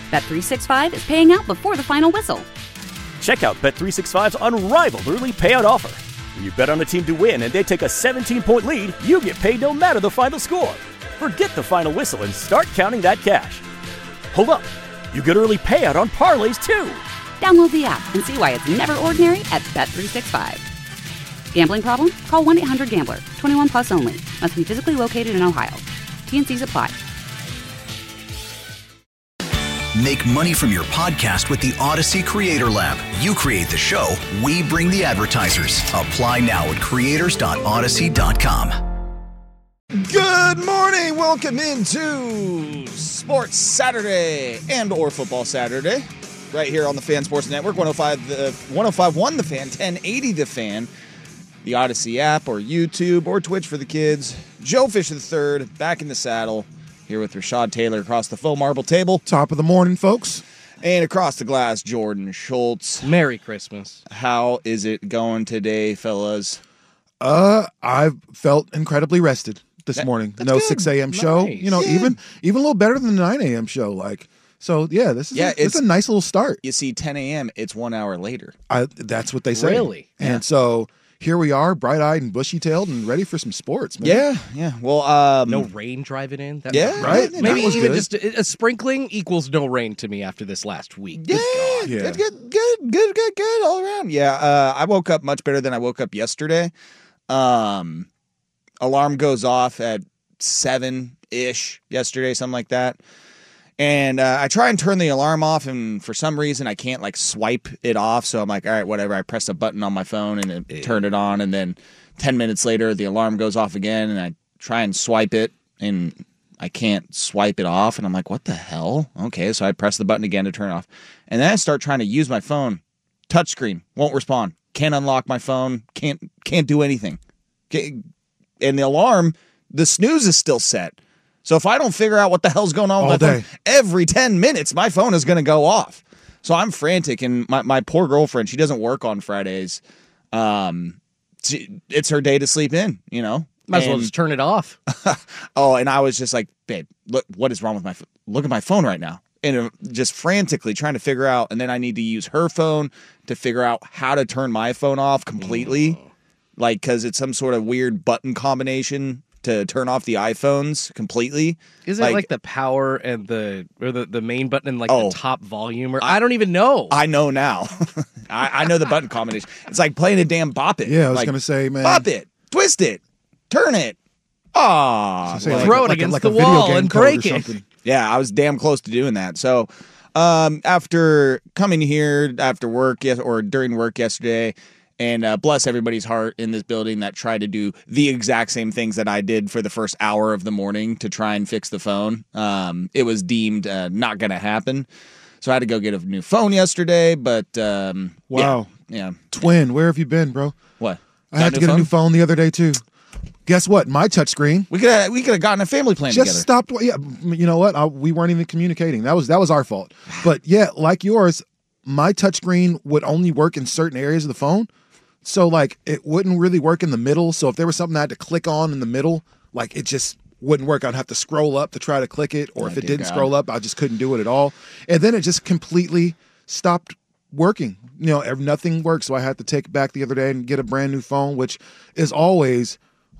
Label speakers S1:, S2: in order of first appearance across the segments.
S1: Bet365 is paying out before the final whistle.
S2: Check out Bet365's unrivaled early payout offer. When you bet on a team to win and they take a 17-point lead, you get paid no matter the final score. Forget the final whistle and start counting that cash. Hold up. You get early payout on parlays, too.
S1: Download the app and see why it's never ordinary at Bet365. Gambling problem? Call 1-800-GAMBLER. 21 plus only. Must be physically located in Ohio. T&Cs apply.
S3: Make money from your podcast with the Odyssey Creator Lab. You create the show, we bring the advertisers. Apply now at creators.odyssey.com.
S4: Good morning. Welcome into Sports Saturday and or Football Saturday right here on the Fan Sports Network, 105.1 The Fan, 1080 The Fan, the Odyssey app or YouTube or Twitch for the kids. Joe Fisher III back in the saddle here with Rashad Taylor across the faux marble table.
S5: Top of the morning, folks.
S4: And across the glass, Jordan Schultz.
S6: Merry Christmas.
S4: How is it going today, fellas?
S5: I've felt incredibly rested this morning. No
S4: good.
S5: 6 a.m. show.
S6: Nice.
S5: You know, even a little better than the 9 a.m. show. This is a nice little start.
S4: You see, 10 a.m., it's 1 hour later.
S5: That's what they say.
S6: Really?
S5: And so here we are, bright-eyed and bushy-tailed and ready for some sports, man.
S4: Yeah. Well,
S6: No rain driving in? That
S4: yeah,
S5: right?
S4: yeah,
S6: Maybe
S5: That was
S6: even
S5: good.
S6: just a sprinkling equals no rain to me after this last week.
S4: Yeah,
S5: Yeah.
S4: good all around. Yeah, I woke up much better than I woke up yesterday. Alarm goes off at 7-ish yesterday, something like that. And I try and turn the alarm off, and for some reason I can't swipe it off. So I'm like, all right, whatever. I press a button on my phone and it turned it on, and then 10 minutes later the alarm goes off again, and I try and swipe it, and I can't swipe it off, and I'm like, what the hell? Okay, so I press the button again to turn it off, and then I start trying to use my phone. Touchscreen won't respond. Can't unlock my phone. Can't do anything. And the alarm, the snooze is still set. So if I don't figure out what the hell's going on with my phone, every 10 minutes, my phone is going to go off. So I'm frantic, and my poor girlfriend, she doesn't work on Fridays. It's her day to sleep in, you know.
S6: Might as well just turn it off.
S4: And I was just like, babe, look, what is wrong with my phone? Look at my phone right now. And just frantically trying to figure out, and then I need to use her phone to figure out how to turn my phone off completely. Because it's some sort of weird button combination to turn off the iPhones completely.
S6: Is it like the power and the main button and the top volume? Or I don't even know.
S4: I know now. I know the button combination. It's like playing a damn bop it.
S5: Yeah, I was going to say, man.
S4: Bop it, twist it, turn it.
S6: Throw it against the wall and break it.
S4: Yeah, I was damn close to doing that. So after coming here after work or during work yesterday, and bless everybody's heart in this building that tried to do the exact same things that I did for the first hour of the morning to try and fix the phone. It was deemed not going to happen. So I had to go get a new phone yesterday, but
S5: wow.
S4: Yeah.
S5: Twin, where have you been, bro?
S4: What?
S5: I had to get a new phone the other day, too. Guess what? My touchscreen.
S4: We could have gotten a family plan together.
S5: Just stopped. Yeah, you know what? We weren't even communicating. That was our fault. But yeah, like yours, my touchscreen would only work in certain areas of the phone. So it wouldn't really work in the middle. So if there was something I had to click on in the middle, it just wouldn't work. I'd have to scroll up to try to click it. Or if it didn't scroll up, I just couldn't do it at all. And then it just completely stopped working. You know, nothing worked. So I had to take it back the other day and get a brand new phone, which is always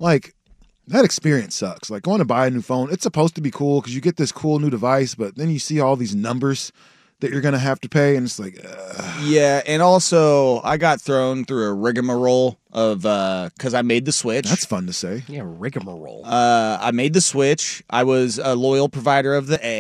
S5: that experience sucks. Going to buy a new phone, it's supposed to be cool because you get this cool new device, but then you see all these numbers that you're going to have to pay, and it's
S4: Yeah, and also I got thrown through a rigmarole of because I made the switch.
S5: That's fun to say.
S6: Yeah, rigmarole.
S4: I made the switch. I was a loyal provider of the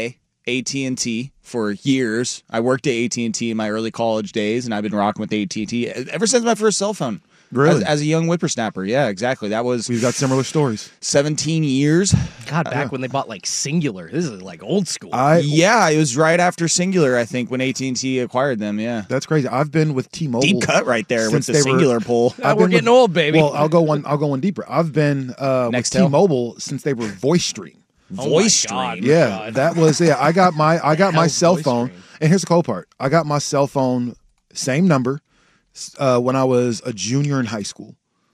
S4: AT&T for years. I worked at AT&T in my early college days, and I've been rocking with AT&T ever since my first cell phone.
S5: Really?
S4: As a young whippersnapper. Yeah, exactly. That was...
S5: We've got similar stories.
S4: 17 years.
S6: God, back when they bought Singular. This is old school.
S4: Yeah, it was right after Singular, I think, when AT&T acquired them, yeah.
S5: That's crazy. I've been with T-Mobile.
S4: Deep cut right there with the Singular pull.
S6: We're getting old, baby.
S5: Well, I'll go one deeper. I've been with T-Mobile since they were VoiceStream.
S4: VoiceStream.
S5: Yeah, that was I got my cell phone, and here's the cool part. I got my cell phone, same number, when I was a junior in high school.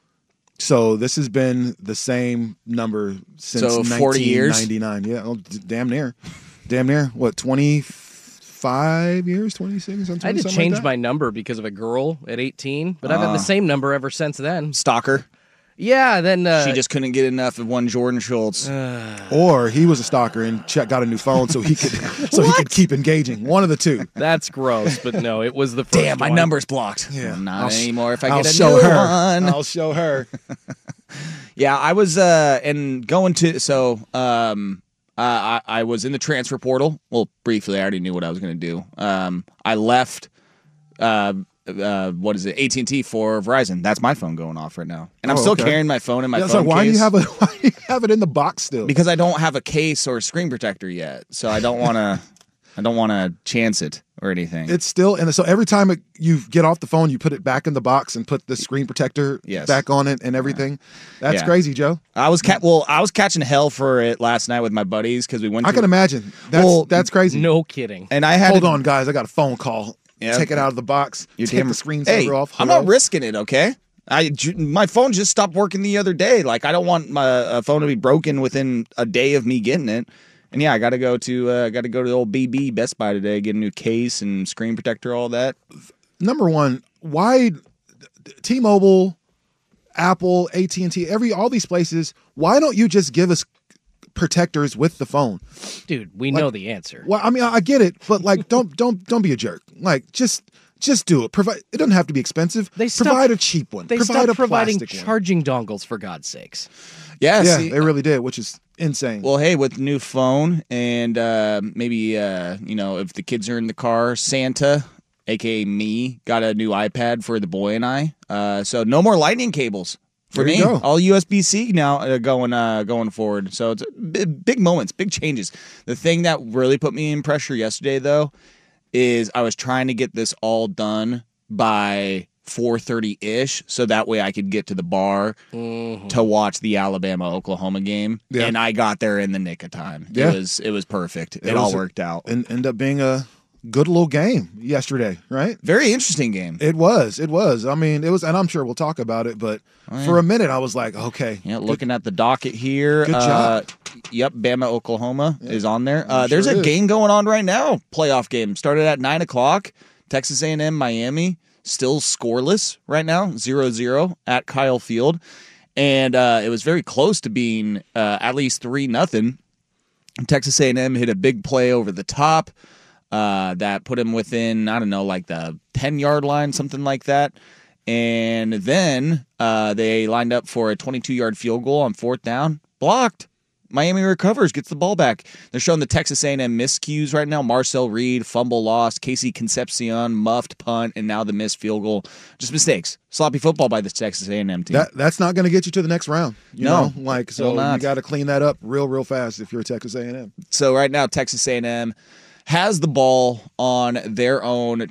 S5: So this has been the same number since
S4: 40 years?
S5: 1999. Yeah, damn near. What, 25 25 years, 26.
S6: I had to change my number because of a girl at 18, but I've had the same number ever since then.
S4: Stalker.
S6: Yeah, then
S4: she just couldn't get enough of one Jordan Schultz.
S5: Or he was a stalker and Chet got a new phone so he could keep engaging. One of the two.
S6: That's gross, but no, it was the first
S4: Damn, my
S6: one.
S4: number's blocked.
S5: Yeah,
S4: not anymore. If I get a
S5: show
S4: new
S5: her.
S4: one,
S5: I'll show her.
S4: Yeah, I was and going to I was in the transfer portal. Well, briefly, I already knew what I was going to do. I left. What is it? AT&T for Verizon. That's my phone going off right now, and I'm still carrying my phone in my phone
S5: so why
S4: case.
S5: why do you have it in the box still?
S4: Because I don't have a case or a screen protector yet, so I don't want to chance it or anything.
S5: It's still so every time you get off the phone, you put it back in the box and put the screen protector back on it and everything. That's crazy, Joe.
S4: I was catching hell for it last night with my buddies because we went.
S5: I can imagine. That's crazy.
S6: No kidding.
S4: And I had
S5: hold on, guys. I got a phone call.
S4: Yep.
S5: Take it out of the box. Take the screensaver off.
S4: I'm not risking it, okay? My phone just stopped working the other day. Like, I don't want my phone to be broken within a day of me getting it. And yeah, I got to go to the old BB Best Buy today, get a new case and screen protector, all that.
S5: Number one, why T-Mobile, Apple, AT&T, all these places? Why don't you just give us protectors with the phone?
S6: Dude, we know the answer.
S5: Well, I mean, I get it, but like, don't be a jerk. Like, just do it. Provide. It doesn't have to be expensive. Provide a cheap one.
S6: They
S5: provide
S6: stopped providing
S5: plastic
S6: charging dongles, for God's sakes.
S4: Yeah,
S5: they really did, which is insane.
S4: Well, hey, with the new phone and maybe if the kids are in the car, Santa, aka me, got a new iPad for the boy and I. So no more lightning cables. For me, all USB-C now going forward. So it's big moments, big changes. The thing that really put me in pressure yesterday, though, is I was trying to get this all done by 4:30-ish, so that way I could get to the bar to watch the Alabama-Oklahoma game. Yeah. And I got there in the nick of time. Yeah. It was perfect. It all worked out.
S5: And ended up being a good little game yesterday, right?
S4: Very interesting game.
S5: It was. I mean, it was, and I'm sure we'll talk about it, but for a minute I was like, okay.
S4: Yeah, looking at the docket here.
S5: Good job.
S4: Yep, Bama, Oklahoma is on there. There's a game going on right now, playoff game. Started at 9 o'clock. Texas A&M, Miami, still scoreless right now, 0-0 at Kyle Field. And it was very close to being at least 3-0. Texas A&M hit a big play over the top. That put him within, I don't know, like the 10-yard line, something like that. And then they lined up for a 22-yard field goal on 4th down. Blocked. Miami recovers, gets the ball back. They're showing the Texas A&M miscues right now. Marcel Reed, fumble lost. Casey Concepcion, muffed punt, and now the missed field goal. Just mistakes. Sloppy football by the Texas A&M team.
S5: That's not going to get you to the next round. You know? So
S4: you
S5: got to clean that up real fast if you're Texas A&M.
S4: So right now, Texas A&M has the ball on their own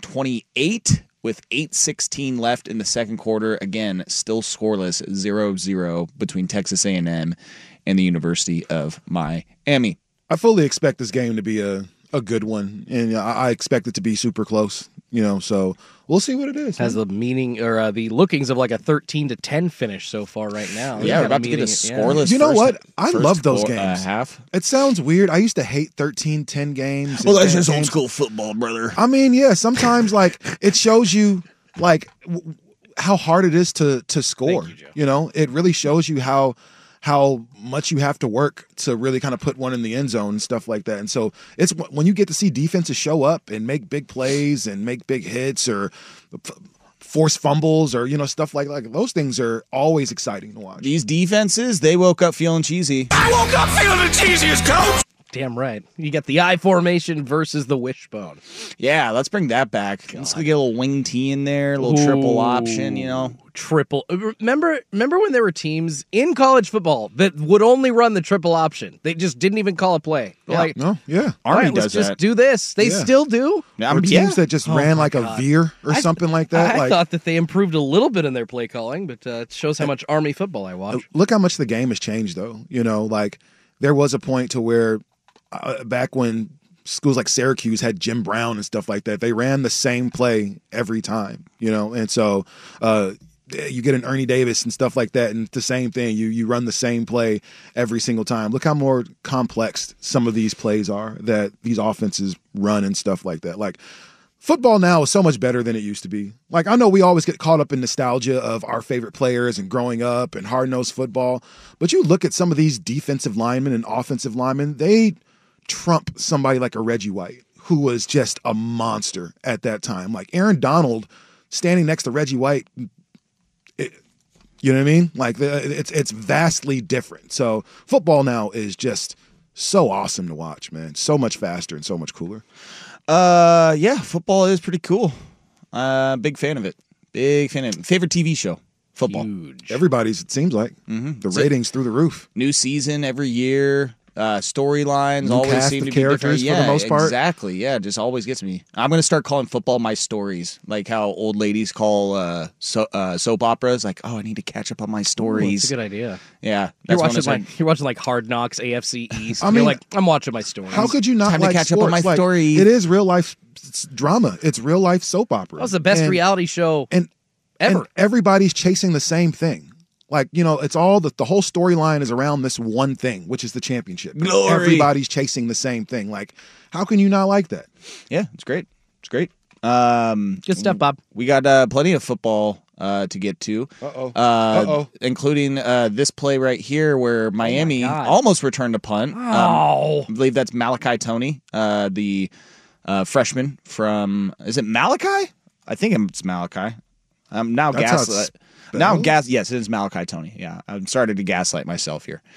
S4: 28 with 8:16 left in the second quarter. Again, still scoreless, 0-0 between Texas A&M and the University of Miami.
S5: I fully expect this game to be a good one, and I expect it to be super close. So we'll see what it is.
S6: Has the meaning or the lookings of like a 13-10 finish so far right now.
S4: Yeah, we're about to get a scoreless.
S5: You know what? I love those games.
S4: Half.
S5: It sounds weird. I used to hate 13-10 games.
S4: Well, that's just old school football, brother.
S5: I mean, yeah. Sometimes like it shows you like how hard it is to score.
S6: Thank you,
S5: Joe. It really shows you how much you have to work to really kind of put one in the end zone and stuff like that. And so it's when you get to see defenses show up and make big plays and make big hits or force fumbles or, stuff like those things are always exciting to watch.
S4: These defenses, they woke up feeling cheesy.
S7: I woke up feeling the cheesiest, coach.
S6: Damn right. You got the I formation versus the wishbone.
S4: Yeah, let's bring that back. Let's get a little wing T in there, a little triple option,
S6: Triple. Remember when there were teams in college football that would only run the triple option? They just didn't even call a play.
S5: Yeah.
S4: Army
S6: let's
S4: does
S6: just
S4: that.
S6: do this. They still do?
S5: Or teams that just ran like a veer or something like that.
S6: I thought that they improved a little bit in their play calling, but it shows how much Army football I watch.
S5: Look how much the game has changed, though. There was a point to where back when schools like Syracuse had Jim Brown and stuff like that, they ran the same play every time, and so you get an Ernie Davis and stuff like that, and it's the same thing. You run the same play every single time. Look how more complex some of these plays are that these offenses run and stuff like that. Like, football now is so much better than it used to be. Like, I know we always get caught up in nostalgia of our favorite players and growing up and hard-nosed football, but you look at some of these defensive linemen and offensive linemen, they trump somebody like a Reggie White, who was just a monster at that time. Like, Aaron Donald standing next to Reggie White, you know what I mean? Like, it's vastly different. So football now is just so awesome to watch, man. So much faster and so much cooler.
S4: Yeah, football is pretty cool. Big fan of it. Big fan of it. Favorite TV show? Football.
S6: Huge.
S5: Everybody's, it seems like. The ratings through the roof.
S4: New season every year. Storylines
S5: New
S4: always
S5: cast
S4: seem
S5: of
S4: to be different.
S5: characters for the most part.
S4: Exactly. Yeah, it just always gets me. I'm going to start calling football my stories, like how old ladies call soap operas. Like, oh, I need to catch up on my stories.
S6: That's a good idea.
S4: Yeah,
S6: You're
S4: that's
S6: watching like Hard Knocks, AFC East.
S5: I
S6: You're
S5: mean,
S6: like, I'm watching my stories.
S5: How could you not
S4: Time to
S5: like
S4: catch up on
S5: sports?
S4: my
S5: Like,
S4: stories.
S5: It is real life drama. It's real life soap opera.
S6: That was the best reality show
S5: and
S6: ever.
S5: And everybody's chasing the same thing. Like, you know, it's all the whole storyline is around this one thing, which is the championship.
S4: Glory.
S5: Everybody's chasing the same thing. Like, how can you not like that?
S4: Yeah, it's great. It's great.
S6: Good stuff, Bob.
S4: We got plenty of football to get to. Including this play right here where Miami
S6: God.
S4: almost returned a punt.
S6: Oh.
S4: I believe that's Malachi Toney, the freshman from. Is it Malachi? I think it's Malachi. I'm now
S5: That's how it's
S4: gaslight.
S5: spelled?
S4: Now yes, it is Malachi Toney. Yeah, I'm starting to gaslight myself here.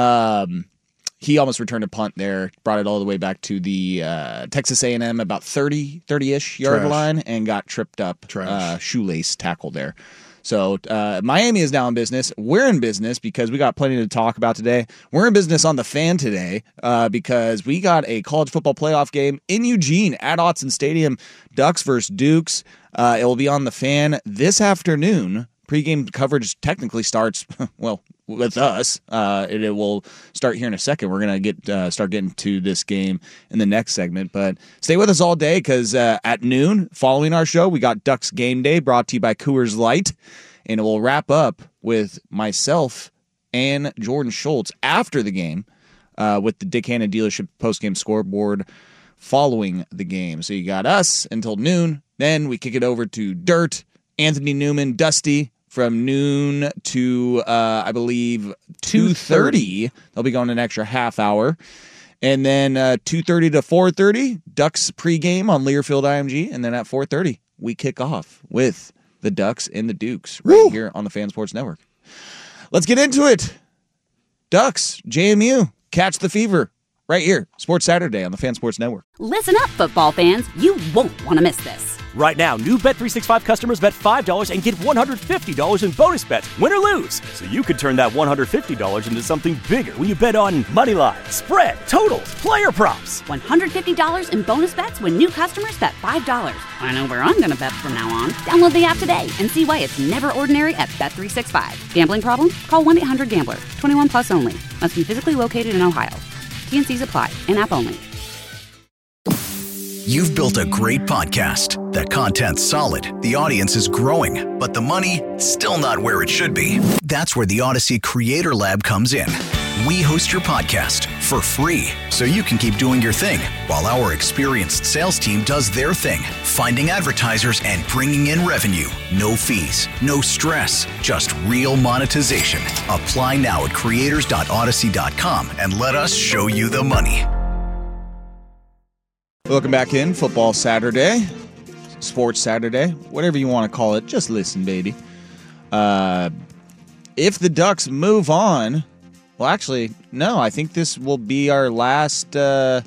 S4: He almost returned a punt there, brought it all the way back to the Texas A&M about 30-ish yard
S5: Trash.
S4: line, and got tripped up.
S5: Trash.
S4: Shoelace tackle there. So Miami is now in business. We're in business because we got plenty to talk about today. We're in business on the Fan today because we got a college football playoff game in Eugene at Autzen Stadium, Ducks versus Dukes. It will be on the Fan this afternoon. Pre-game coverage technically starts, well, with us. It will start here in a second. We're going to start getting to this game in the next segment. But stay with us all day because at noon, following our show, we got Ducks Game Day brought to you by Coors Light. And it will wrap up with myself and Jordan Schultz after the game with the Dick Hanna Dealership post-game scoreboard following the game. So you got us until noon. Then we kick it over to Dirt, Anthony Newman, Dusty, from noon to, I believe, 2:30. They'll be going an extra half hour. And then 2:30 to 4:30, Ducks pregame on Learfield IMG. And then at 4:30, we kick off with the Ducks and the Dukes right here on the Fan Sports Network. Let's get into it. Ducks, JMU, catch the fever right here. Sports Saturday on the Fan Sports Network.
S1: Listen up, football fans. You won't want to miss this.
S2: Right now, new Bet365 customers bet $5 and get $150 in bonus bets, win or lose. So you could turn that $150 into something bigger when you bet on money line, spread, totals, player props.
S1: $150 in bonus bets when new customers bet $5. I know where I'm going to bet from now on. Download the app today and see why it's never ordinary at Bet365. Gambling problem? Call 1-800-GAMBLER. 21 plus only. Must be physically located in Ohio. T&Cs apply. In-app only.
S3: You've built a great podcast. The content's solid, the audience is growing, but the money, still not where it should be. That's where the Odyssey Creator Lab comes in. We host your podcast for free, so you can keep doing your thing, while our experienced sales team does their thing, finding advertisers and bringing in revenue. No fees, no stress, just real monetization. Apply now at creators.odyssey.com and let us show you the money.
S4: Welcome back in. Football Saturday. Sports Saturday. Whatever you want to call it. Just listen, baby. If the Ducks move on... Well, actually, no. I think this will be our last time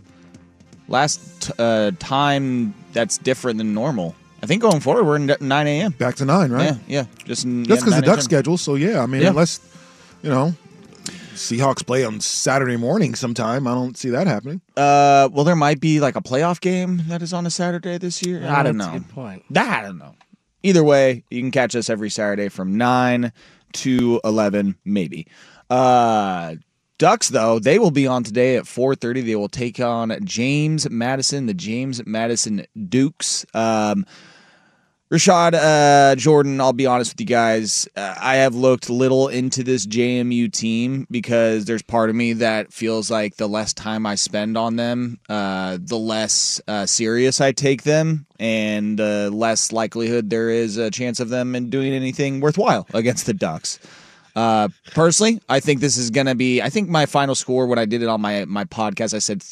S4: that's different than normal. I think going forward, we're in 9 a.m.
S5: Back to 9, right?
S4: Yeah.
S5: That's because the Duck schedule. So, yeah, I mean, unless, Seahawks play on Saturday morning sometime, I don't see that happening.
S4: Well, there might be like a playoff game that is on a Saturday this year. I don't know.
S6: That's a good point.
S4: I don't know. Either way, you can catch us every Saturday from 9 to 11, maybe. Ducks, though, they will be on today at 4:30. They will take on James Madison, the James Madison Dukes. Rashad, Jordan, I'll be honest with you guys. I have looked little into this JMU team because there's part of me that feels like the less time I spend on them, the less serious I take them, and the less likelihood there is a chance of them in doing anything worthwhile against the Ducks. Personally, I think this is going to be, I think my final score when I did it on my podcast, I said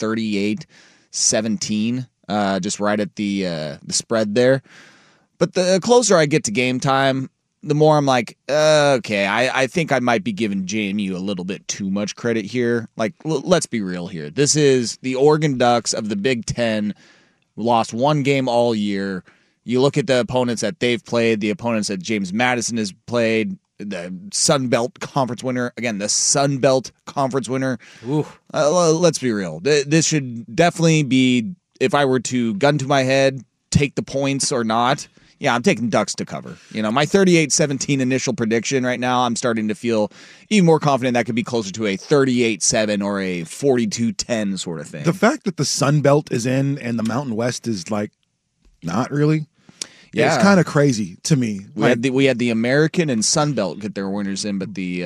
S4: 38-17, just right at the spread there. But the closer I get to game time, the more I'm like, okay, I think I might be giving JMU a little bit too much credit here. Like, let's be real here. This is the Oregon Ducks of the Big Ten, lost one game all year. You look at the opponents that they've played, the opponents that James Madison has played, the Sun Belt Conference winner. Again, the Sun Belt Conference winner. Let's be real. This should definitely be, if I were to gun to my head, take the points or not, yeah, I'm taking Ducks to cover. You know, my 38-17 initial prediction right now, I'm starting to feel even more confident that could be closer to a 38-7 or a 42-10 sort of thing.
S5: The fact that the Sun Belt is in and the Mountain West is like not really. Yeah, it's kind of crazy to me.
S4: We had the American and Sun Belt get their winners in, but the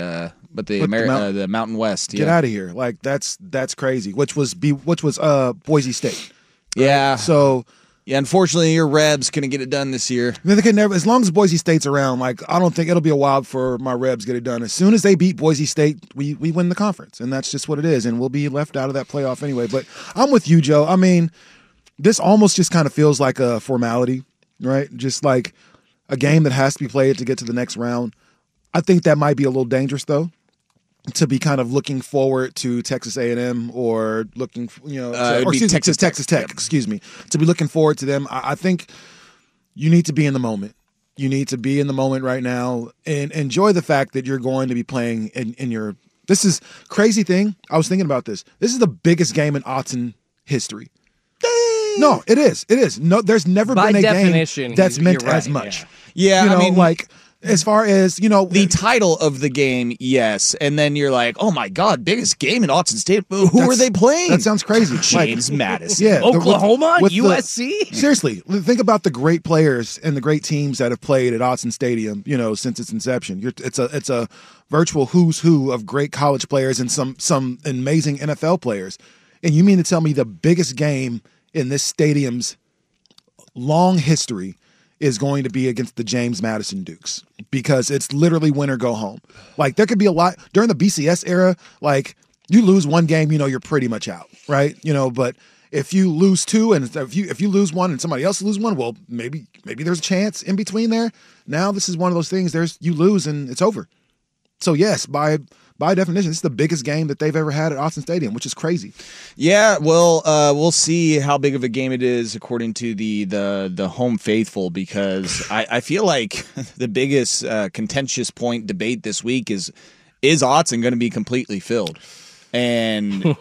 S4: Mountain West.
S5: Get out of here! Like that's crazy. Which was Boise State.
S4: Right? Yeah.
S5: So.
S4: Yeah, unfortunately, your Rebs couldn't get it done this year.
S5: I mean, they can never, as long as Boise State's around, like I don't think it'll be a while for my Rebs get it done. As soon as they beat Boise State, we win the conference, and that's just what it is. And we'll be left out of that playoff anyway. But I'm with you, Joe. I mean, this almost just kind of feels like a formality, right? Just like a game that has to be played to get to the next round. I think that might be a little dangerous, though, to be kind of looking forward to Texas A&M or looking, Texas Tech, excuse me, to be looking forward to them. I think you need to be in the moment. You need to be in the moment right now and enjoy the fact that you're going to be playing in your – this is crazy thing. I was thinking about this. This is the biggest game in Autzen history. No, it is. It is. No, there's never been a game that's meant as much.
S4: Yeah,
S5: I mean, like – as far as,
S4: the title of the game, yes. And then you're like, oh my God, biggest game in Autzen State. Who are they playing?
S5: That sounds crazy.
S4: James Madison.
S5: Yeah.
S6: Oklahoma? USC?
S5: Seriously, think about the great players and the great teams that have played at Autzen Stadium, since its inception. It's a virtual who's who of great college players and some amazing NFL players. And you mean to tell me the biggest game in this stadium's long history is going to be against the James Madison Dukes, because it's literally win or go home. Like, there could be a lot during the BCS era. Like, you lose one game, you're pretty much out, right? But if you lose two and if you lose one and somebody else loses one, well, maybe there's a chance in between there. Now this is one of those things. You lose and it's over. So yes, by definition, this is the biggest game that they've ever had at Autzen Stadium, which is crazy.
S4: Yeah, well, we'll see how big of a game it is according to the home faithful, because I feel like the biggest contentious point debate this week is Autzen going to be completely filled? And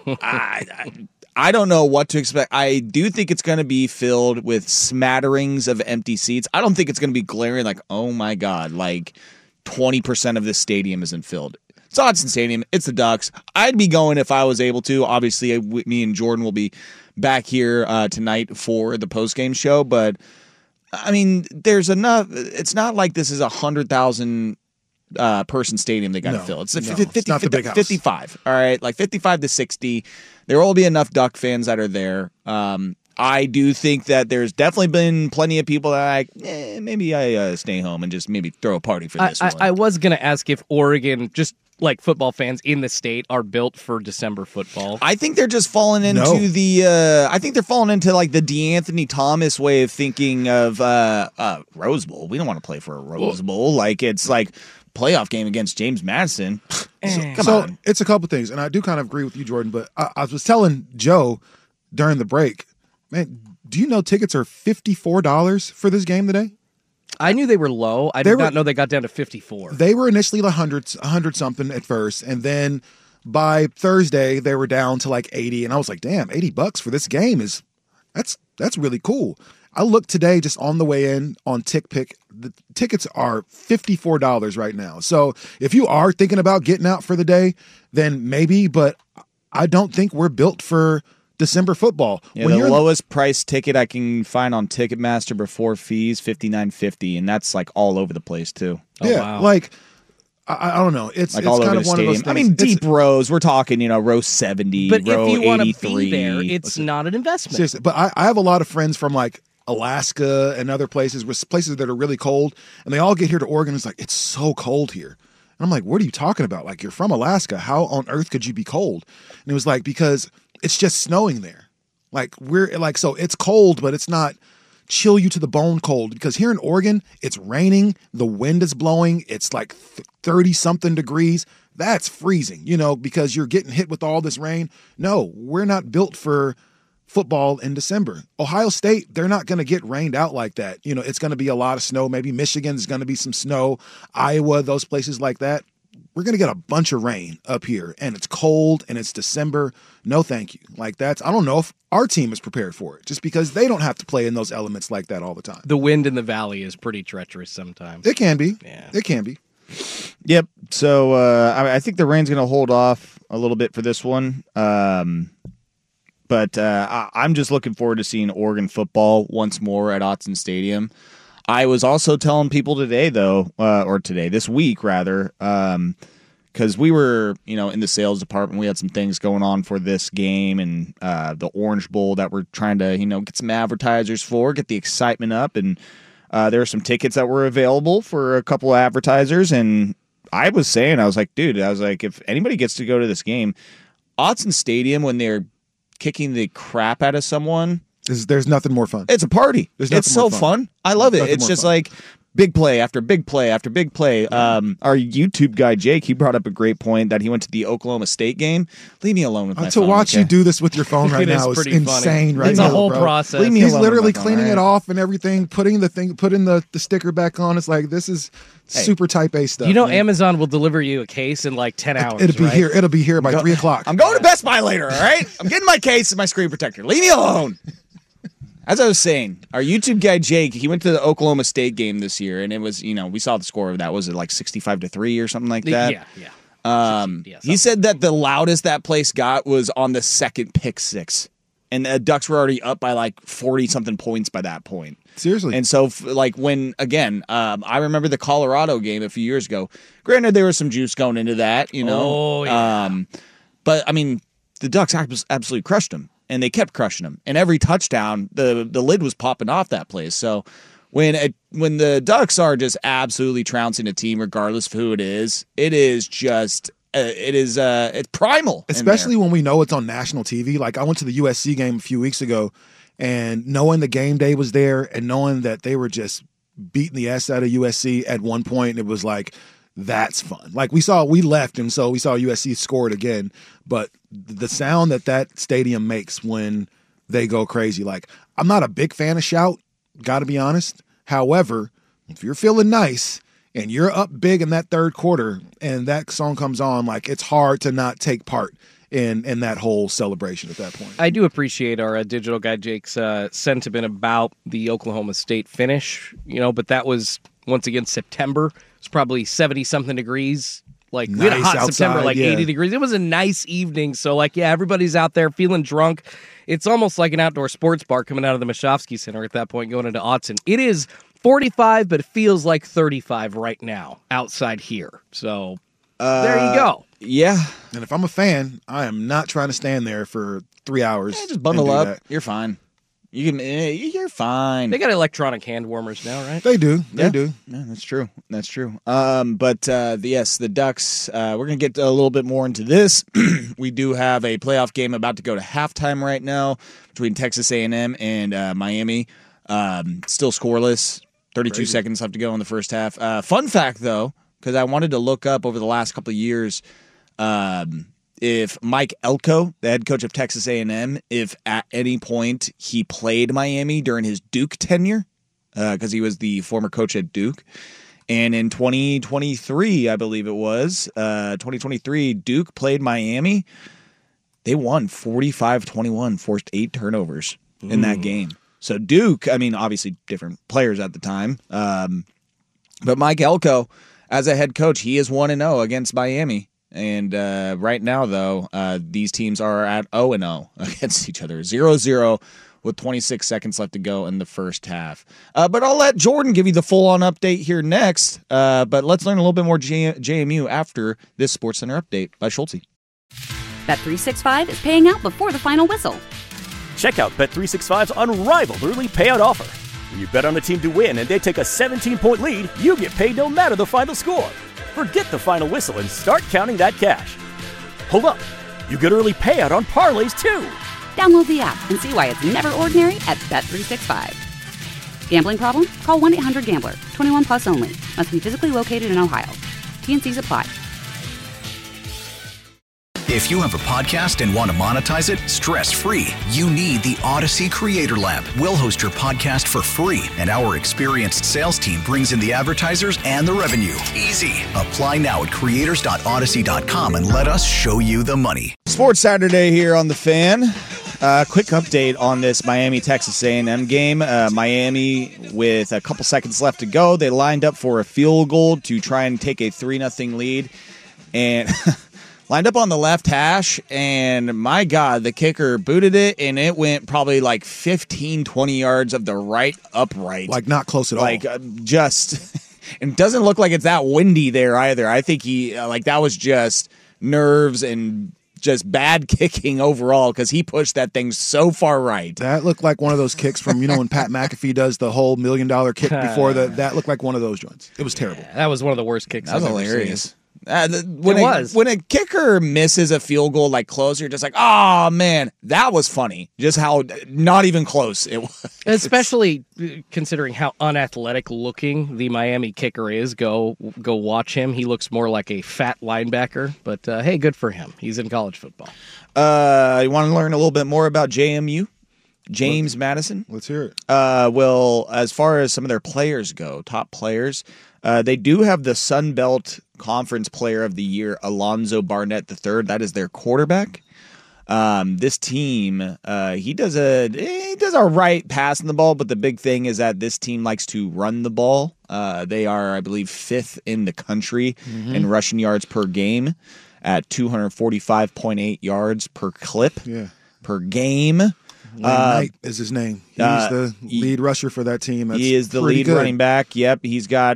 S4: I don't know what to expect. I do think it's going to be filled with smatterings of empty seats. I don't think it's going to be glaring like, oh my God, like 20% of this stadium isn't filled. It's Autzen Stadium. It's the Ducks. I'd be going if I was able to. Obviously, me and Jordan will be back here tonight for the postgame show. But, I mean, there's enough. It's not like this is a 100,000 person stadium they got to fill. It's,
S5: it's not the big house.
S4: 55. All right, like 55 to 60. There will be enough Duck fans that are there. I do think that there's definitely been plenty of people that are like, maybe I stay home and just maybe throw a party for this one.
S6: I was going to ask if Oregon, just like football fans in the state, are built for December football.
S4: I think they're just falling into I think they're falling into like the DeAnthony Thomas way of thinking of Rose Bowl. We don't want to play for a Rose Bowl. Like, it's like playoff game against James Madison. Come on.
S5: It's a couple things, and I do kind of agree with you, Jordan, but I was telling Joe during the break, man, do you know tickets are $54 for this game today?
S6: I knew they were low. I did not know they got down to 54.
S5: They were initially 100 something at first, and then by Thursday they were down to like 80, and I was like, damn, $80 for this game that's really cool. I looked today just on the way in on TickPick. The tickets are $54 right now. So if you are thinking about getting out for the day, then maybe, but I don't think we're built for December football.
S4: Yeah,
S5: When
S4: the
S5: you're
S4: lowest price ticket I can find on Ticketmaster before fees, $59.50, and that's like all over the place too.
S6: wow.
S5: like I don't know. It's
S4: Like
S5: it's
S4: all
S5: kind
S4: over
S5: of
S4: the
S5: one of those
S4: stadium.
S5: things.
S4: I mean, deep rows. We're talking, row 70,
S6: But
S4: row
S6: if you want to
S4: 83.
S6: be there, it's not an investment.
S5: Seriously, but I have a lot of friends from like Alaska and other places that are really cold, and they all get here to Oregon. It's like, it's so cold here. And I'm like, what are you talking about? Like, you're from Alaska. How on earth could you be cold? And it was like, because it's just snowing there. Like, so it's cold, but it's not chill you to the bone cold, because here in Oregon, it's raining, the wind is blowing, it's like 30 something degrees. That's freezing, because you're getting hit with all this rain. No, we're not built for football in December. Ohio State, they're not going to get rained out like that. It's going to be a lot of snow. Maybe Michigan's going to be some snow. Iowa, those places like that. We're going to get a bunch of rain up here, and it's cold, and it's December. No, thank you. Like, I don't know if our team is prepared for it, just because they don't have to play in those elements like that all the time.
S6: The wind in the valley is pretty treacherous sometimes.
S5: It can be.
S6: Yeah.
S5: It can be.
S4: Yep. So I think the rain's going to hold off a little bit for this one. But I'm just looking forward to seeing Oregon football once more at Autzen Stadium. I was also telling people today, though, this week, rather, because we were, in the sales department. We had some things going on for this game and the Orange Bowl that we're trying to, get some advertisers for, get the excitement up. And there were some tickets that were available for a couple of advertisers. And I was like, dude, if anybody gets to go to this game, Autzen Stadium, when they're kicking the crap out of someone,
S5: There's nothing more fun.
S4: it's a party.
S5: There's nothing
S4: It's so
S5: more fun.
S4: fun. I love it.
S5: Nothing
S4: It's
S5: more
S4: just
S5: fun.
S4: like big play after big play after big play. Our YouTube guy, Jake, he brought up a great point that he went to the Oklahoma State game. Leave me alone with my
S5: To
S4: phone,
S5: watch
S4: okay?
S5: you do this with your phone right
S6: It is
S5: now is
S6: pretty funny.
S5: insane right
S6: It's
S5: now.
S6: a whole
S5: bro.
S6: process.
S4: Leave me
S5: He's
S4: alone
S5: literally
S4: with my phone,
S5: cleaning it
S4: all right?
S5: off and everything, putting the sticker back on. It's like, this is super type A stuff. man.
S6: Amazon will deliver you a case in like 10 hours.
S5: It'll be
S6: right?
S5: here. It'll be here by 3 o'clock.
S4: I'm going to Best Buy later, all right? I'm getting my case and my screen protector. Leave me alone. As I was saying, our YouTube guy, Jake, he went to the Oklahoma State game this year, and it was, we saw the score of that. Was it like 65-3 or something like that?
S6: Yeah.
S4: He said that the loudest that place got was on the second pick six, and the Ducks were already up by like 40-something points by that point.
S5: Seriously.
S4: And so, I remember the Colorado game a few years ago. Granted, there was some juice going into that,
S6: Oh, yeah.
S4: But, I mean, the Ducks absolutely crushed them, and they kept crushing them. And every touchdown, the lid was popping off that place. So when the Ducks are just absolutely trouncing a team, regardless of who it is just it's primal.
S5: Especially when we know it's on national TV. Like, I went to the USC game a few weeks ago, and knowing the game day was there and knowing that they were just beating the ass out of USC at one point, it was like, that's fun. Like, we left, and so we saw USC score it again. But the sound that stadium makes when they go crazy, like, I'm not a big fan of shout, gotta be honest. However, if you're feeling nice and you're up big in that third quarter and that song comes on, like, it's hard to not take part in that whole celebration at that point.
S6: I do appreciate our digital guy Jake's sentiment about the Oklahoma State finish, but that was, once again, September. It's probably 70-something degrees. Like, we had a
S5: Nice
S6: hot
S5: outside,
S6: September, like
S5: yeah.
S6: 80 degrees. It was a nice evening. So, everybody's out there feeling drunk. It's almost like an outdoor sports bar coming out of the Mashofsky Center at that point, going into Autzen. It is 45, but it feels like 35 right now outside here. So, there you go.
S4: Yeah.
S5: And if I'm a fan, I am not trying to stand there for 3 hours.
S4: Just bundle
S5: and do
S4: up.
S5: that.
S4: You're fine. You're fine.
S6: They got electronic hand warmers now, right?
S5: They do. They
S4: Yeah.
S5: do.
S4: Yeah, that's true. That's true. Yes, the Ducks, we're going to get a little bit more into this. We do have a playoff game about to go to halftime right now between Texas A&M and Miami. Still scoreless. 32 seconds left to go in the first half. Fun fact, though, because I wanted to look up over the last couple of years if Mike Elko, the head coach of Texas A&M, if at any point he played Miami during his Duke tenure, because he was the former coach at Duke. And in 2023, I believe it was, 2023, Duke played Miami. They won 45-21, forced 8 turnovers in that game. So Duke, I mean, obviously different players at the time. But Mike Elko, as a head coach, he is 1-0 against Miami. And right now, though, these teams are at 0-0 against each other. 0-0 with 26 seconds left to go in the first half. But I'll let Jordan give you the full-on update here next. But let's learn a little bit more JMU after this SportsCenter update by Schulte.
S1: Bet365 is paying out before the final whistle.
S2: Check out Bet365's unrivaled early payout offer. When you bet on a team to win and they take a 17-point lead, you get paid no matter the final score. Forget the final whistle and start counting that cash. Hold up. You get early payout on parlays, too.
S1: Download the app and see why it's never ordinary at Bet365. Gambling problem? Call 1-800-GAMBLER. 21 plus only. Must be physically located in Ohio. T&Cs apply.
S3: If you have a podcast and want to monetize it stress-free, you need the Odyssey Creator Lab. We'll host your podcast for free, and our experienced sales team brings in the advertisers and the revenue. Easy. Apply now at creators.odyssey.com and let us show you the money.
S4: Sports Saturday here on The Fan. Quick update on this Miami-Texas A&M game. Miami, with a couple seconds left to go, they lined up for a field goal to try and take a 3-0 lead. And... lined up on the left hash, and my God, the kicker booted it, and it went probably like 15, 20 yards of the right upright.
S5: Like not close at all.
S4: Like just, and it doesn't look like it's that windy there either. I think that was just nerves and just bad kicking overall because he pushed that thing so far right.
S5: That looked like one of those kicks from, when Pat McAfee does the whole $1 million kick before that looked like one of those joints. It was terrible.
S6: That was one of the worst kicks
S4: That was
S6: I've ever
S4: hilarious.
S6: seen.
S4: When a kicker misses a field goal like close, you're just like, oh man, that was funny. Just how not even close it was.
S6: Especially considering how unathletic looking the Miami kicker is. Go watch him. He looks more like a fat linebacker. But hey, good for him. He's in college football.
S4: You want to learn a little bit more about JMU? James Madison?
S5: Let's hear it.
S4: Well, as far as some of their players go, top players, they do have the Sun Belt Conference Player of the Year, Alonzo Barnett III. That is their quarterback. This team, he does a right passing the ball, but the big thing is that this team likes to run the ball. They are, I believe, 5th in the country in rushing yards per game at 245.8 yards per clip per game.
S5: Knight is his name. He's the lead rusher for that team.
S4: He is the lead running back. Yep, he's got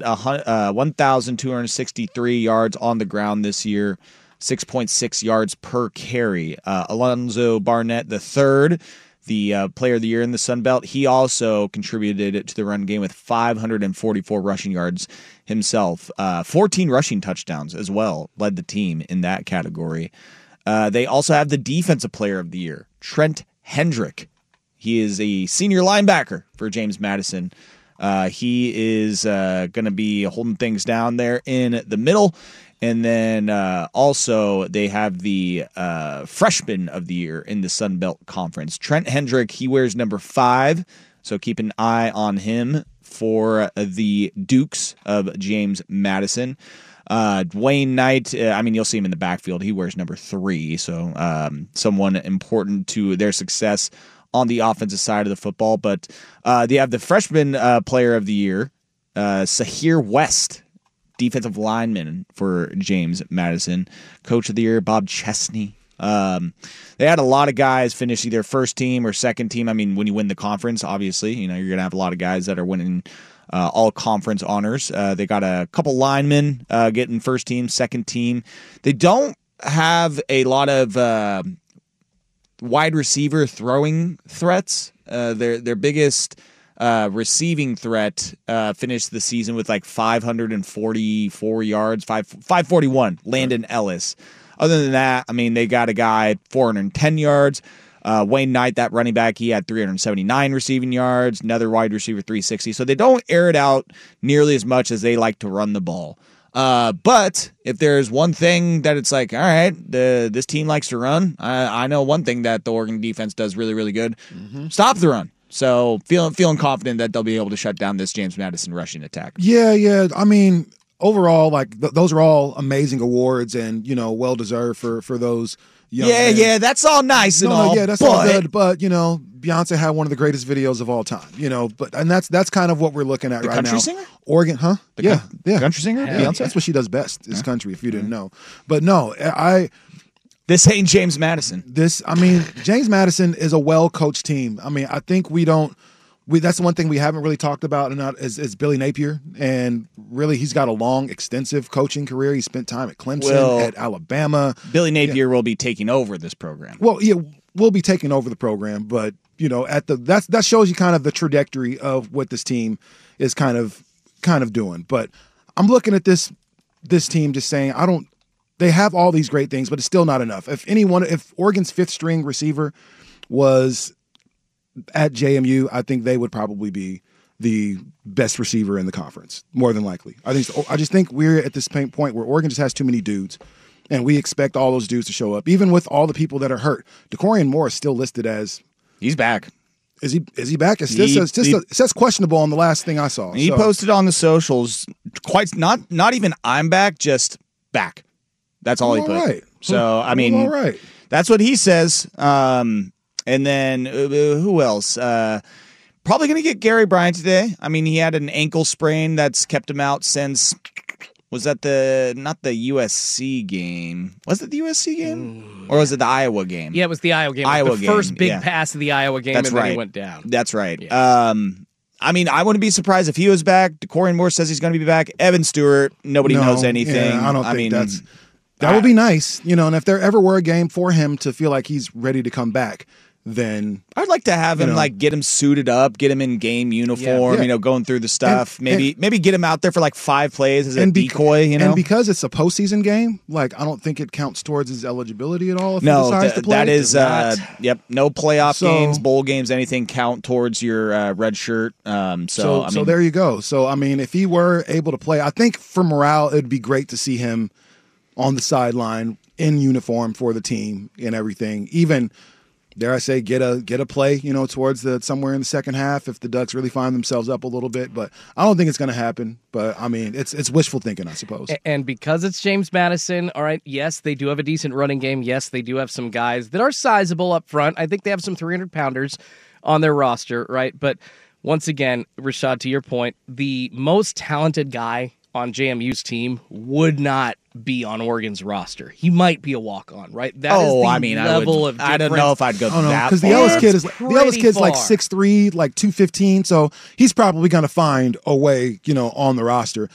S4: 1,263 yards on the ground this year, 6.6 yards per carry. Alonzo Barnett III, the player of the year in the Sun Belt, he also contributed to the run game with 544 rushing yards himself. 14 rushing touchdowns as well, led the team in that category. They also have the defensive player of the year, Trent Hendrick. He is a senior linebacker for James Madison. He is going to be holding things down there in the middle. And then also they have the freshman of the year in the Sun Belt Conference. Trent Hendrick, he wears number 5, so keep an eye on him for the Dukes of James Madison. Wayne Knight, you'll see him in the backfield. He wears number 3, so someone important to their success on the offensive side of the football. But they have the freshman player of the year, Sahir West, defensive lineman for James Madison. Coach of the year, Bob Chesney. They had a lot of guys finish either first team or second team. I mean, when you win the conference, obviously, you're going to have a lot of guys that are winning all conference honors. They got a couple linemen getting first team, second team. They don't have a lot of wide receiver throwing threats. Their biggest receiving threat finished the season with like 544 yards, 541, Landon Ellis. Other than that, they got a guy 410 yards. Wayne Knight, that running back, he had 379 receiving yards. Another wide receiver, 360. So they don't air it out nearly as much as they like to run the ball. But if there's one thing that it's like, all right, this team likes to run, I know one thing that the Oregon defense does really, really good. Stop the run. So feeling confident that they'll be able to shut down this James Madison rushing attack.
S5: Yeah. Overall, those are all amazing awards and, well-deserved for those young man.
S4: Yeah, that's all nice and all.
S5: Yeah, that's all good. But Beyonce had one of the greatest videos of all time. And that's kind of what we're looking at right now.
S4: Country singer?
S5: Oregon, huh?
S4: Yeah. Country singer?
S5: Yeah,
S4: Beyonce?
S5: that's what she does best. Is country. If you didn't know, but no,
S4: This ain't James Madison.
S5: James Madison is a well-coached team. I think that's the one thing we haven't really talked about is Billy Napier. And really, he's got a long, extensive coaching career. He spent time at Clemson, at Alabama.
S4: Billy Napier will be taking over this program.
S5: Well, yeah, we'll be taking over the program, but that shows you kind of the trajectory of what this team is kind of doing. But I'm looking at this team just saying they have all these great things, but it's still not enough. If Oregon's fifth string receiver was at JMU, I think they would probably be the best receiver in the conference, more than likely. I just think we're at this point where Oregon just has too many dudes, and we expect all those dudes to show up, even with all the people that are hurt. DeCorian Moore is still listed as
S4: he's back.
S5: Is he back? It says questionable on the last thing I saw.
S4: He posted on the socials, not even I'm back, just back. That's all he put.
S5: Right.
S4: So
S5: all right.
S4: That's what he says. And then who else? Probably going to get Gary Bryant today. He had an ankle sprain that's kept him out since. Was that not the USC game? Was it the USC game? Or was it the Iowa game?
S6: Yeah, it was the Iowa game. The first big pass of the Iowa game,
S4: that's
S6: and
S4: right.
S6: then he went down.
S4: That's right.
S6: Yeah.
S4: I wouldn't be surprised if he was back. DeCorian Moore says he's going to be back. Evan Stewart, nobody knows anything.
S5: Yeah, I don't think that would be nice. And if there ever were a game for him to feel like he's ready to come back, then
S4: I'd like to have him get him suited up, get him in game uniform, going through the stuff. Maybe get him out there for like 5 plays as a decoy.
S5: And because it's a postseason game, I don't think it counts towards his eligibility at all. If he decides to play.
S4: That is no playoff games, bowl games, anything count towards your red shirt. So
S5: there you go. So if he were able to play, I think for morale it'd be great to see him on the sideline in uniform for the team and everything. Even, dare I say, get a play, towards somewhere in the second half if the Ducks really find themselves up a little bit. But I don't think it's going to happen. But it's wishful thinking, I suppose.
S6: And because it's James Madison, all right, yes, they do have a decent running game. Yes, they do have some guys that are sizable up front. I think they have some 300-pounders on their roster, right? But once again, Rashad, to your point, the most talented guy on JMU's team would not be on Oregon's roster. He might be a walk-on, right? That is the level of difference.
S4: I don't know if I'd go that
S5: because the Ellis kid's like 6'3", like 215, so he's probably going to find a way, on the roster.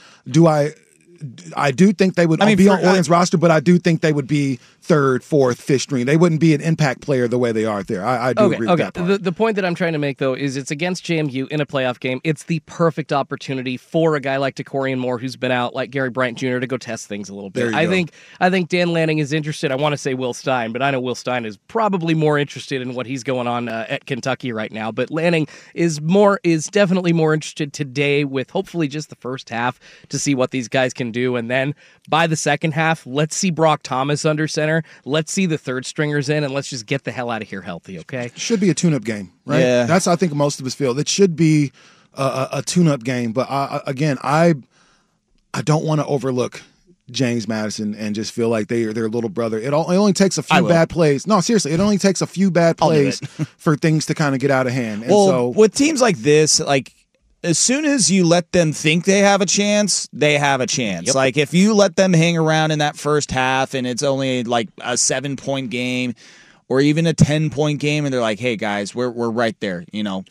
S5: I do think they would be on Oregon's roster, but I do think they would be third, fourth, fifth string. They wouldn't be an impact player the way they are there. I do agree with that part.
S6: The point that I'm trying to make, though, is it's against JMU in a playoff game. It's the perfect opportunity for a guy like DeCorian Moore, who's been out, like Gary Bryant Jr., to go test things a little bit. I think Dan Lanning is interested. I want to say Will Stein, but I know Will Stein is probably more interested in what he's going on at Kentucky right now. But Lanning is definitely more interested today with hopefully just the first half to see what these guys can do. And then by the second half, let's see Brock Thomas under center. Let's see the third stringers in, and let's just get the hell out of here healthy, okay?
S5: It should be a tune-up game, right?
S4: Yeah.
S5: That's, I think, most of us feel. It should be a tune-up game. But, I don't want to overlook James Madison and just feel like they're little brother. It only takes a few bad plays. No, seriously, it only takes a few bad plays for things to kind of get out of hand. And so
S4: with teams like this, as soon as you let them think they have a chance, they have a chance.
S6: Yep.
S4: Like if you let them hang around in that first half and it's only like a 7-point game or even a 10-point game and they're like, hey guys, we're right there,